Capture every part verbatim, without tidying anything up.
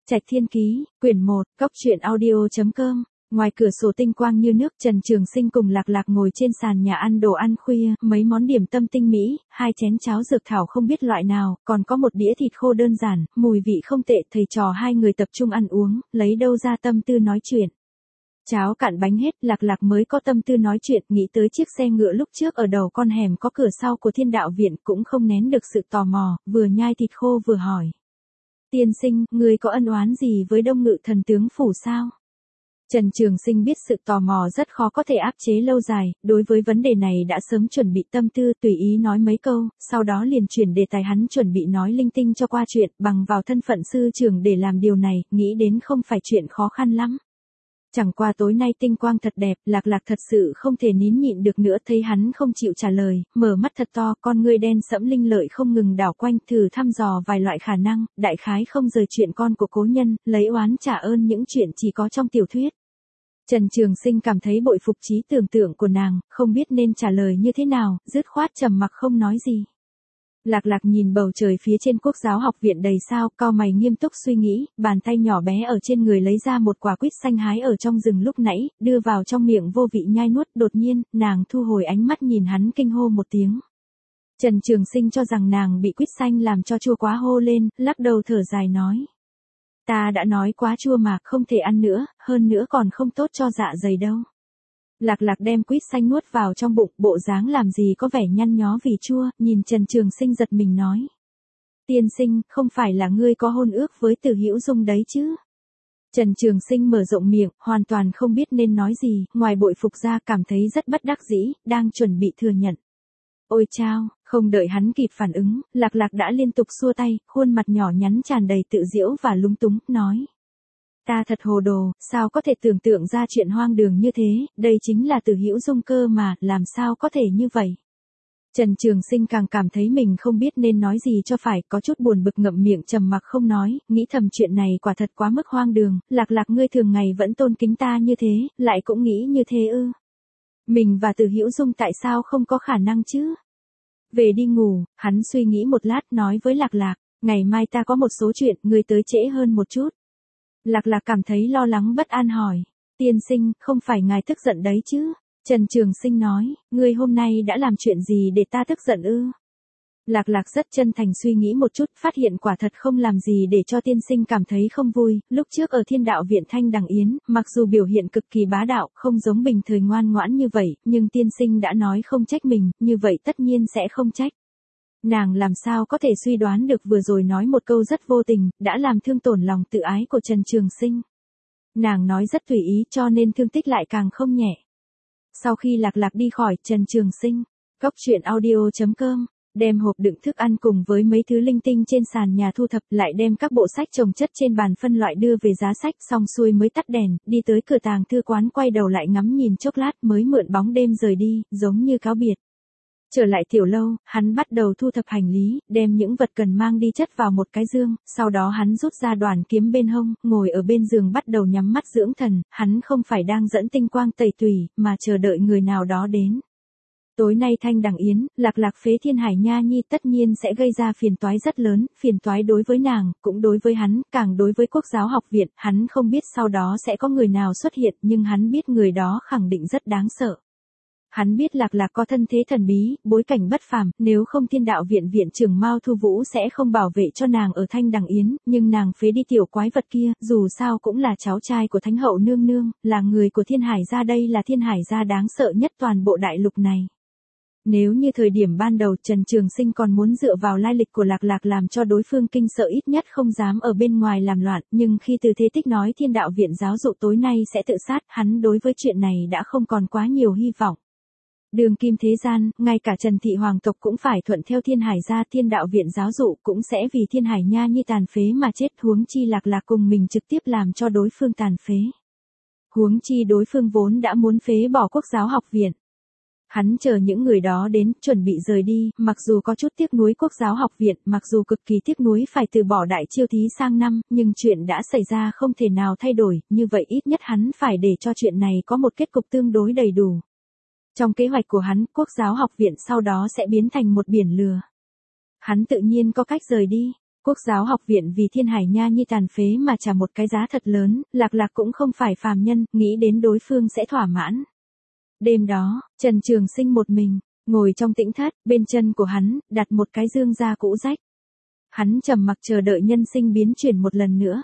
Trạch Thiên Ký, quyển một, cốc truyện audio chấm com. Ngoài cửa sổ tinh quang như nước, Trần Trường Sinh cùng Lạc Lạc ngồi trên sàn nhà ăn đồ ăn khuya, mấy món điểm tâm tinh mỹ, hai chén cháo dược thảo không biết loại nào, còn có một đĩa thịt khô đơn giản, mùi vị không tệ. Thầy trò hai người tập trung ăn uống, lấy đâu ra tâm tư nói chuyện. Cháo cạn bánh hết, Lạc Lạc mới có tâm tư nói chuyện, nghĩ tới chiếc xe ngựa lúc trước ở đầu con hẻm có cửa sau của Thiên Đạo Viện, cũng không nén được sự tò mò, vừa nhai thịt khô vừa hỏi. Tiên sinh, người có ân oán gì với Đông Ngự Thần Tướng Phủ sao? Trần Trường Sinh biết sự tò mò rất khó có thể áp chế lâu dài, đối với vấn đề này đã sớm chuẩn bị tâm tư, tùy ý nói mấy câu, sau đó liền chuyển đề tài. Hắn chuẩn bị nói linh tinh cho qua chuyện, bằng vào thân phận sư trưởng để làm điều này, nghĩ đến không phải chuyện khó khăn lắm. Chẳng qua tối nay tinh quang thật đẹp, Lạc Lạc thật sự không thể nín nhịn được nữa, thấy hắn không chịu trả lời, mở mắt thật to, con ngươi đen sẫm linh lợi không ngừng đảo quanh, thử thăm dò vài loại khả năng, đại khái không rời chuyện con của cố nhân, lấy oán trả ơn những chuyện chỉ có trong tiểu thuyết. Trần Trường Sinh cảm thấy bội phục trí tưởng tượng của nàng, không biết nên trả lời như thế nào, dứt khoát trầm mặc không nói gì. Lạc Lạc nhìn bầu trời phía trên Quốc giáo học viện đầy sao, cau mày nghiêm túc suy nghĩ, bàn tay nhỏ bé ở trên người lấy ra một quả quýt xanh hái ở trong rừng lúc nãy, đưa vào trong miệng vô vị nhai nuốt. Đột nhiên, nàng thu hồi ánh mắt nhìn hắn kinh hô một tiếng. Trần Trường Sinh cho rằng nàng bị quýt xanh làm cho chua quá, hô lên, lắc đầu thở dài nói. Ta đã nói quá chua mà, không thể ăn nữa, hơn nữa còn không tốt cho dạ dày đâu. Lạc Lạc đem quýt xanh nuốt vào trong bụng, bộ dáng làm gì có vẻ nhăn nhó vì chua, nhìn Trần Trường Sinh giật mình nói. Tiên sinh, không phải là ngươi có hôn ước với Từ Hữu Dung đấy chứ? Trần Trường Sinh mở rộng miệng, hoàn toàn không biết nên nói gì, ngoài bội phục ra cảm thấy rất bất đắc dĩ, đang chuẩn bị thừa nhận. Ôi chao, không đợi hắn kịp phản ứng, Lạc Lạc đã liên tục xua tay, khuôn mặt nhỏ nhắn tràn đầy tự giễu và lúng túng, nói. Ta thật hồ đồ, sao có thể tưởng tượng ra chuyện hoang đường như thế, đây chính là Từ Hữu Dung cơ mà, làm sao có thể như vậy? Trần Trường Sinh càng cảm thấy mình không biết nên nói gì cho phải, có chút buồn bực ngậm miệng trầm mặc không nói, nghĩ thầm chuyện này quả thật quá mức hoang đường, Lạc Lạc ngươi thường ngày vẫn tôn kính ta như thế, lại cũng nghĩ như thế ư? Mình và Từ Hữu Dung tại sao không có khả năng chứ? Về đi ngủ, hắn suy nghĩ một lát nói với Lạc Lạc, ngày mai ta có một số chuyện, ngươi tới trễ hơn một chút. Lạc Lạc cảm thấy lo lắng bất an hỏi, tiên sinh, không phải ngài tức giận đấy chứ? Trần Trường Sinh nói, ngươi hôm nay đã làm chuyện gì để ta tức giận ư? Lạc Lạc rất chân thành suy nghĩ một chút, phát hiện quả thật không làm gì để cho tiên sinh cảm thấy không vui. Lúc trước ở Thiên Đạo Viện Thanh Đằng Yến, mặc dù biểu hiện cực kỳ bá đạo, không giống bình thời ngoan ngoãn như vậy, nhưng tiên sinh đã nói không trách mình, như vậy tất nhiên sẽ không trách. Nàng làm sao có thể suy đoán được vừa rồi nói một câu rất vô tình, đã làm thương tổn lòng tự ái của Trần Trường Sinh. Nàng nói rất tùy ý cho nên thương tích lại càng không nhẹ. Sau khi Lạc Lạc đi khỏi, Trần Trường Sinh, cốc truyện audio chấm com, đem hộp đựng thức ăn cùng với mấy thứ linh tinh trên sàn nhà thu thập, lại đem các bộ sách chồng chất trên bàn phân loại đưa về giá sách, xong xuôi mới tắt đèn, đi tới cửa tàng thư quán, quay đầu lại ngắm nhìn chốc lát mới mượn bóng đêm rời đi, giống như cáo biệt. Trở lại tiểu lâu, hắn bắt đầu thu thập hành lý, đem những vật cần mang đi chất vào một cái dương, sau đó hắn rút ra đoàn kiếm bên hông, ngồi ở bên giường bắt đầu nhắm mắt dưỡng thần, hắn không phải đang dẫn tinh quang tẩy tùy, mà chờ đợi người nào đó đến. Tối nay Thanh Đằng Yến, Lạc Lạc phế Thiên Hải Nha Nhi tất nhiên sẽ gây ra phiền toái rất lớn, phiền toái đối với nàng, cũng đối với hắn, càng đối với Quốc giáo học viện, hắn không biết sau đó sẽ có người nào xuất hiện, nhưng hắn biết người đó khẳng định rất đáng sợ. Hắn biết Lạc Lạc có thân thế thần bí, bối cảnh bất phàm, nếu không Thiên Đạo Viện viện trưởng Mao Thu Vũ sẽ không bảo vệ cho nàng ở Thanh Đằng Yến, nhưng nàng phế đi tiểu quái vật kia, dù sao cũng là cháu trai của Thánh hậu nương nương, là người của Thiên Hải gia, đây là Thiên Hải gia đáng sợ nhất toàn bộ đại lục này. Nếu như thời điểm ban đầu Trần Trường Sinh còn muốn dựa vào lai lịch của Lạc Lạc làm cho đối phương kinh sợ, ít nhất không dám ở bên ngoài làm loạn, nhưng khi Từ Thế Tích nói Thiên Đạo Viện giáo dụ tối nay sẽ tự sát, hắn đối với chuyện này đã không còn quá nhiều hy vọng. Đường kim thế gian, ngay cả Trần thị hoàng tộc cũng phải thuận theo Thiên Hải gia, Thiên Đạo Viện giáo dụ cũng sẽ vì Thiên Hải Nha Nhi tàn phế mà chết, huống chi Lạc Lạc cùng mình trực tiếp làm cho đối phương tàn phế. Huống chi đối phương vốn đã muốn phế bỏ Quốc giáo học viện. Hắn chờ những người đó đến, chuẩn bị rời đi, mặc dù có chút tiếc nuối Quốc giáo học viện, mặc dù cực kỳ tiếc nuối phải từ bỏ đại chiêu thí sang năm, nhưng chuyện đã xảy ra không thể nào thay đổi, như vậy ít nhất hắn phải để cho chuyện này có một kết cục tương đối đầy đủ. Trong kế hoạch của hắn, Quốc giáo học viện sau đó sẽ biến thành một biển lửa. Hắn tự nhiên có cách rời đi. Quốc giáo học viện vì Thiên Hải Nha Nhi tàn phế mà trả một cái giá thật lớn, Lạc Lạc cũng không phải phàm nhân, nghĩ đến đối phương sẽ thỏa mãn. Đêm đó, Trần Trường Sinh một mình, ngồi trong tĩnh thất, bên chân của hắn, đặt một cái dương da cũ rách. Hắn trầm mặc chờ đợi nhân sinh biến chuyển một lần nữa.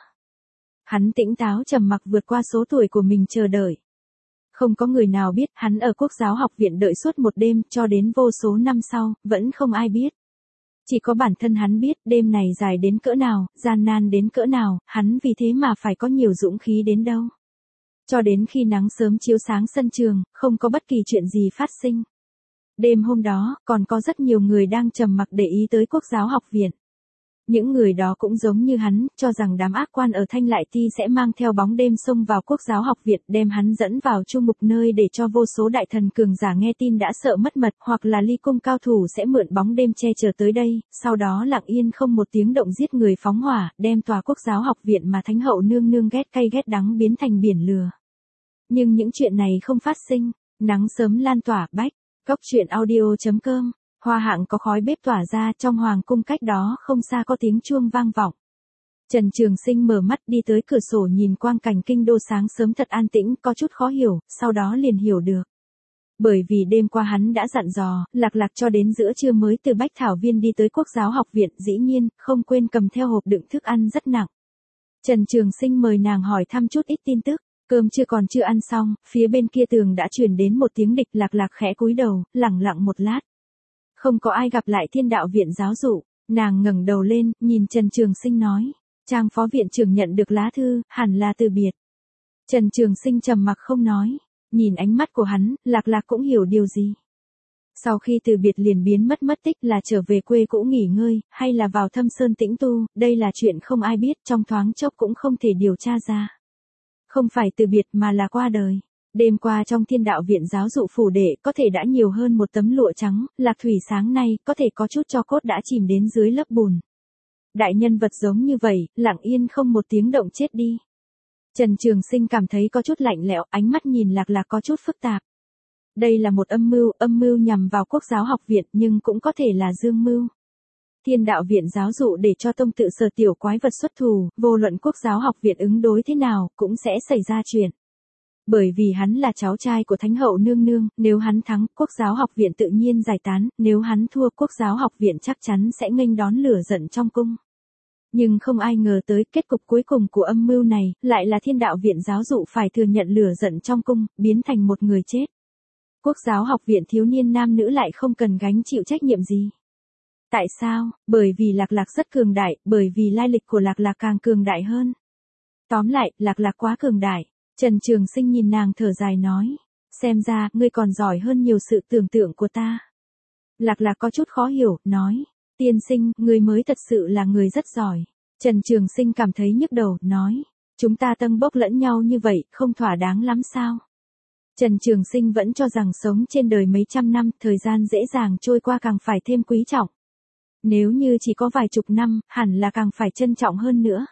Hắn tĩnh táo trầm mặc vượt qua số tuổi của mình chờ đợi. Không có người nào biết, hắn ở Quốc giáo học viện đợi suốt một đêm, cho đến vô số năm sau, vẫn không ai biết. Chỉ có bản thân hắn biết, đêm này dài đến cỡ nào, gian nan đến cỡ nào, hắn vì thế mà phải có nhiều dũng khí đến đâu. Cho đến khi nắng sớm chiếu sáng sân trường, không có bất kỳ chuyện gì phát sinh. Đêm hôm đó, còn có rất nhiều người đang trầm mặc để ý tới Quốc giáo học viện. Những người đó cũng giống như hắn, cho rằng đám ác quan ở Thanh Lại Ti sẽ mang theo bóng đêm xông vào Quốc giáo học viện, đem hắn dẫn vào chu mục nơi để cho vô số đại thần cường giả nghe tin đã sợ mất mật, hoặc là ly cung cao thủ sẽ mượn bóng đêm che chở tới đây, sau đó lặng yên không một tiếng động giết người phóng hỏa, đem tòa Quốc giáo học viện mà Thánh hậu nương nương ghét cay ghét đắng biến thành biển lửa. Nhưng những chuyện này không phát sinh, nắng sớm lan tỏa bách, cốc truyện audio chấm com. Hoa Hạng có khói bếp tỏa ra, trong hoàng cung cách đó không xa có tiếng chuông vang vọng. Trần Trường Sinh mở mắt đi tới cửa sổ nhìn quang cảnh kinh đô sáng sớm thật an tĩnh, có chút khó hiểu, sau đó liền hiểu được. Bởi vì đêm qua hắn đã dặn dò, Lạc Lạc cho đến giữa trưa mới từ Bách Thảo Viên đi tới Quốc giáo học viện, dĩ nhiên, không quên cầm theo hộp đựng thức ăn rất nặng. Trần Trường Sinh mời nàng hỏi thăm chút ít tin tức. Cơm chưa còn chưa ăn xong, phía bên kia tường đã truyền đến một tiếng địch. Lạc Lạc khẽ cúi đầu, lẳng lặng một lát. Không có ai gặp lại Thiên đạo viện giáo dụ, nàng ngẩng đầu lên, nhìn Trần Trường Sinh nói, Trang phó viện trưởng nhận được lá thư, hẳn là từ biệt. Trần Trường Sinh trầm mặc không nói, nhìn ánh mắt của hắn, Lạc Lạc cũng hiểu điều gì. Sau khi từ biệt liền biến mất mất tích, là trở về quê cũ nghỉ ngơi, hay là vào Thâm Sơn tĩnh tu, đây là chuyện không ai biết, trong thoáng chốc cũng không thể điều tra ra. Không phải từ biệt mà là qua đời. Đêm qua trong Thiên đạo viện giáo dụ phủ đệ có thể đã nhiều hơn một tấm lụa trắng, Lạc Thủy sáng nay có thể có chút tro cốt đã chìm đến dưới lớp bùn. Đại nhân vật giống như vậy, lặng yên không một tiếng động chết đi. Trần Trường Sinh cảm thấy có chút lạnh lẽo, ánh mắt nhìn Lạc Lạc có chút phức tạp. Đây là một âm mưu, âm mưu nhằm vào Quốc giáo học viện, nhưng cũng có thể là dương mưu. Thiên đạo viện giáo dụ để cho tông tự Sở tiểu quái vật xuất thủ, vô luận Quốc giáo học viện ứng đối thế nào, cũng sẽ xảy ra chuyện. Bởi vì hắn là cháu trai của Thánh hậu nương nương, nếu hắn thắng, Quốc giáo học viện tự nhiên giải tán, nếu hắn thua, Quốc giáo học viện chắc chắn sẽ nghênh đón lửa giận trong cung. Nhưng không ai ngờ tới kết cục cuối cùng của âm mưu này, lại là Thiên đạo viện giáo dụ phải thừa nhận lửa giận trong cung, biến thành một người chết. Quốc giáo học viện thiếu niên nam nữ lại không cần gánh chịu trách nhiệm gì. Tại sao? Bởi vì Lạc Lạc rất cường đại, bởi vì lai lịch của Lạc Lạc càng cường đại hơn. Tóm lại, Lạc Lạc quá cường đại. Trần Trường Sinh nhìn nàng thở dài nói, xem ra, ngươi còn giỏi hơn nhiều sự tưởng tượng của ta. Lạc Lạc có chút khó hiểu, nói, tiên sinh, ngươi mới thật sự là người rất giỏi. Trần Trường Sinh cảm thấy nhức đầu, nói, chúng ta tâng bốc lẫn nhau như vậy, không thỏa đáng lắm sao? Trần Trường Sinh vẫn cho rằng sống trên đời mấy trăm năm, thời gian dễ dàng trôi qua càng phải thêm quý trọng. Nếu như chỉ có vài chục năm, hẳn là càng phải trân trọng hơn nữa.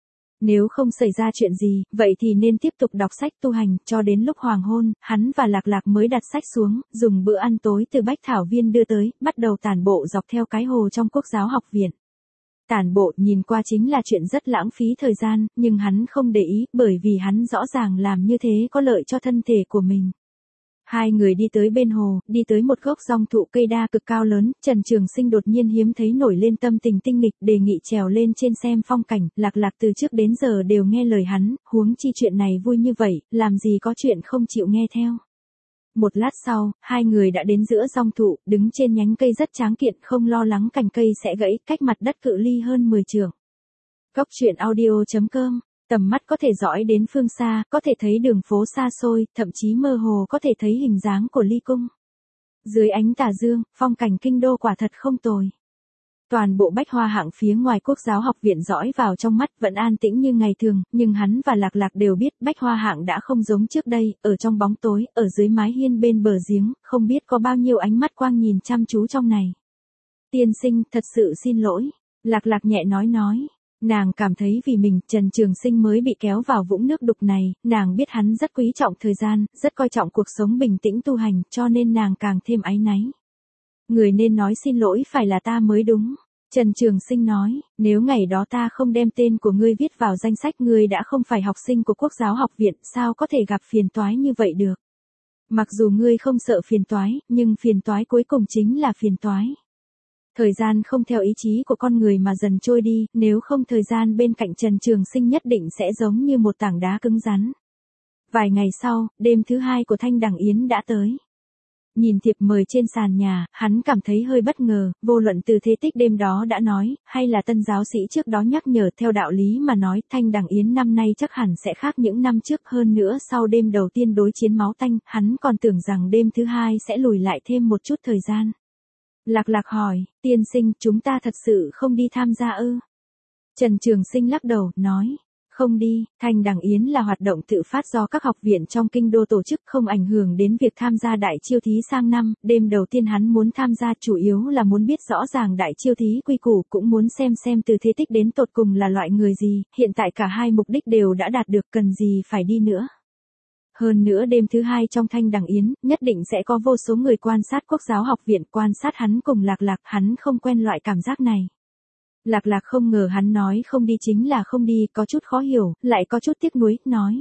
Nếu không xảy ra chuyện gì, vậy thì nên tiếp tục đọc sách tu hành, cho đến lúc hoàng hôn, hắn và Lạc Lạc mới đặt sách xuống, dùng bữa ăn tối từ Bách Thảo Viên đưa tới, bắt đầu tản bộ dọc theo cái hồ trong Quốc giáo học viện. Tản bộ nhìn qua chính là chuyện rất lãng phí thời gian, nhưng hắn không để ý, bởi vì hắn rõ ràng làm như thế có lợi cho thân thể của mình. Hai người đi tới bên hồ, đi tới một gốc dong thụ cây đa cực cao lớn, Trần Trường Sinh đột nhiên hiếm thấy nổi lên tâm tình tinh nghịch, đề nghị trèo lên trên xem phong cảnh. Lạc Lạc từ trước đến giờ đều nghe lời hắn, huống chi chuyện này vui như vậy, làm gì có chuyện không chịu nghe theo. Một lát sau, hai người đã đến giữa dong thụ, đứng trên nhánh cây rất tráng kiện, không lo lắng cành cây sẽ gãy, cách mặt đất cự ly hơn mười trượng. Cốc truyện audio chấm com. Tầm mắt có thể dõi đến phương xa, có thể thấy đường phố xa xôi, thậm chí mơ hồ có thể thấy hình dáng của ly cung. Dưới ánh tà dương, phong cảnh kinh đô quả thật không tồi. Toàn bộ Bách Hoa Hạng phía ngoài Quốc giáo học viện dõi vào trong mắt vẫn an tĩnh như ngày thường, nhưng hắn và Lạc Lạc đều biết Bách Hoa Hạng đã không giống trước đây, ở trong bóng tối, ở dưới mái hiên bên bờ giếng, không biết có bao nhiêu ánh mắt quang nhìn chăm chú trong này. Tiên sinh, thật sự xin lỗi. Lạc Lạc nhẹ nói nói. Nàng cảm thấy vì mình, Trần Trường Sinh mới bị kéo vào vũng nước đục này, nàng biết hắn rất quý trọng thời gian, rất coi trọng cuộc sống bình tĩnh tu hành, cho nên nàng càng thêm áy náy. Người nên nói xin lỗi phải là ta mới đúng. Trần Trường Sinh nói, nếu ngày đó ta không đem tên của ngươi viết vào danh sách, ngươi đã không phải học sinh của Quốc giáo học viện, sao có thể gặp phiền toái như vậy được. Mặc dù ngươi không sợ phiền toái, nhưng phiền toái cuối cùng chính là phiền toái. Thời gian không theo ý chí của con người mà dần trôi đi, nếu không thời gian bên cạnh Trần Trường Sinh nhất định sẽ giống như một tảng đá cứng rắn. Vài ngày sau, đêm thứ hai của Thanh Đằng Yến đã tới. Nhìn thiệp mời trên sàn nhà, hắn cảm thấy hơi bất ngờ, vô luận từ thế tích đêm đó đã nói, hay là tân giáo sĩ trước đó nhắc nhở, theo đạo lý mà nói, Thanh Đằng Yến năm nay chắc hẳn sẽ khác những năm trước, hơn nữa sau đêm đầu tiên đối chiến máu tanh, hắn còn tưởng rằng đêm thứ hai sẽ lùi lại thêm một chút thời gian. Lạc Lạc hỏi, tiên sinh, chúng ta thật sự không đi tham gia ư? Trần Trường Sinh lắc đầu, nói, không đi. Thanh Đằng Yến là hoạt động tự phát do các học viện trong kinh đô tổ chức, không ảnh hưởng đến việc tham gia đại chiêu thí sang năm. Đêm đầu tiên hắn muốn tham gia chủ yếu là muốn biết rõ ràng đại chiêu thí quy củ, cũng muốn xem xem từ thế tích đến tột cùng là loại người gì. Hiện tại cả hai mục đích đều đã đạt được, cần gì phải đi nữa. Hơn nữa đêm thứ hai trong Thanh Đằng Yến, nhất định sẽ có vô số người quan sát Quốc giáo học viện, quan sát hắn cùng Lạc Lạc, hắn không quen loại cảm giác này. Lạc Lạc không ngờ hắn nói không đi chính là không đi, có chút khó hiểu, lại có chút tiếc nuối, nói.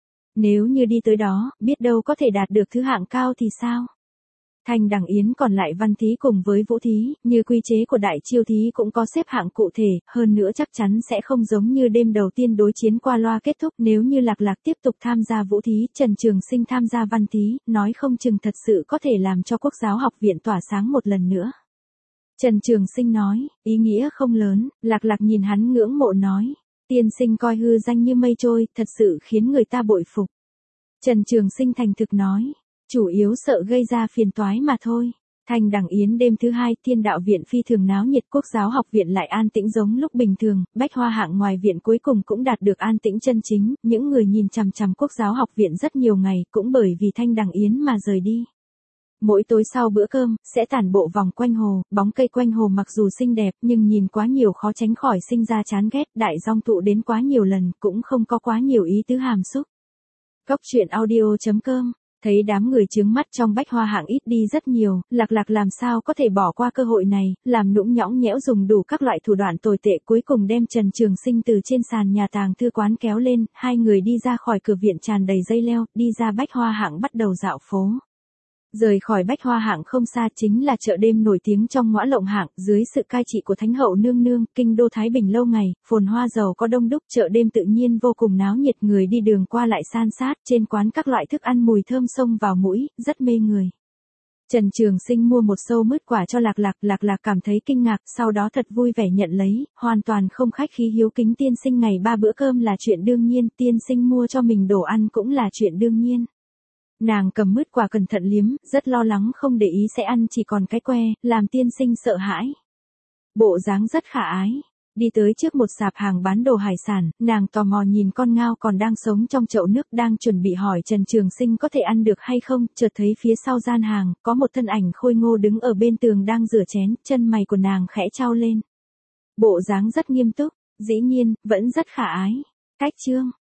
Nếu như đi tới đó, biết đâu có thể đạt được thứ hạng cao thì sao? Thanh Đằng Yến còn lại văn thí cùng với vũ thí, như quy chế của đại chiêu thí cũng có xếp hạng cụ thể, hơn nữa chắc chắn sẽ không giống như đêm đầu tiên đối chiến qua loa kết thúc. Nếu như Lạc Lạc tiếp tục tham gia vũ thí, Trần Trường Sinh tham gia văn thí, nói không chừng thật sự có thể làm cho Quốc giáo học viện tỏa sáng một lần nữa. Trần Trường Sinh nói, ý nghĩa không lớn. Lạc Lạc nhìn hắn ngưỡng mộ nói, tiên sinh coi hư danh như mây trôi, thật sự khiến người ta bội phục. Trần Trường Sinh thành thực nói, chủ yếu sợ gây ra phiền toái mà thôi. Thanh Đằng Yến đêm thứ hai, Thiên Đạo viện phi thường náo nhiệt, Quốc giáo học viện lại an tĩnh giống lúc bình thường, bách hoa hạng ngoài viện cuối cùng cũng đạt được an tĩnh chân chính, những người nhìn chằm chằm Quốc giáo học viện rất nhiều ngày, cũng bởi vì Thanh Đằng Yến mà rời đi. Mỗi tối sau bữa cơm, sẽ tản bộ vòng quanh hồ, bóng cây quanh hồ mặc dù xinh đẹp nhưng nhìn quá nhiều khó tránh khỏi sinh ra chán ghét, đại dong tụ đến quá nhiều lần, cũng không có quá nhiều ý tứ hàm xúc. Góc truyện audio chấm com, thấy đám người chướng mắt trong bách hoa hạng ít đi rất nhiều, Lạc Lạc làm sao có thể bỏ qua cơ hội này, làm nũng nhõng nhẽo dùng đủ các loại thủ đoạn tồi tệ, cuối cùng đem Trần Trường Sinh từ trên sàn nhà tàng thư quán kéo lên, hai người đi ra khỏi cửa viện tràn đầy dây leo, đi ra bách hoa hạng bắt đầu dạo phố. Rời khỏi bách hoa hạng không xa chính là chợ đêm nổi tiếng trong ngõ lộng hạng, dưới sự cai trị của Thánh hậu nương nương, kinh đô Thái Bình lâu ngày, phồn hoa giàu có đông đúc, chợ đêm tự nhiên vô cùng náo nhiệt, người đi đường qua lại san sát, trên quán các loại thức ăn mùi thơm xông vào mũi, rất mê người. Trần Trường Sinh mua một xâu mứt quả cho Lạc Lạc, Lạc Lạc cảm thấy kinh ngạc, sau đó thật vui vẻ nhận lấy, hoàn toàn không khách khí hiếu kính, tiên sinh ngày ba bữa cơm là chuyện đương nhiên, tiên sinh mua cho mình đồ ăn cũng là chuyện đương nhiên. Nàng cầm mứt quả cẩn thận liếm, rất lo lắng không để ý sẽ ăn chỉ còn cái que, làm tiên sinh sợ hãi. Bộ dáng rất khả ái. Đi tới trước một sạp hàng bán đồ hải sản, nàng tò mò nhìn con ngao còn đang sống trong chậu nước, đang chuẩn bị hỏi Trần Trường Sinh có thể ăn được hay không, chợt thấy phía sau gian hàng, có một thân ảnh khôi ngô đứng ở bên tường đang rửa chén, chân mày của nàng khẽ chau lên. Bộ dáng rất nghiêm túc, dĩ nhiên, vẫn rất khả ái. Cách chương